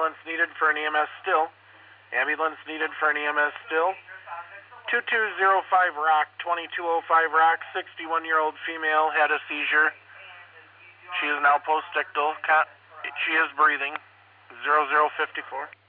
ambulance needed for an EMS still. Ambulance needed for an EMS still. 2205 Rock, 2205 Rock, 61-year-old female had a seizure. She is now postictal. She is breathing. 0054.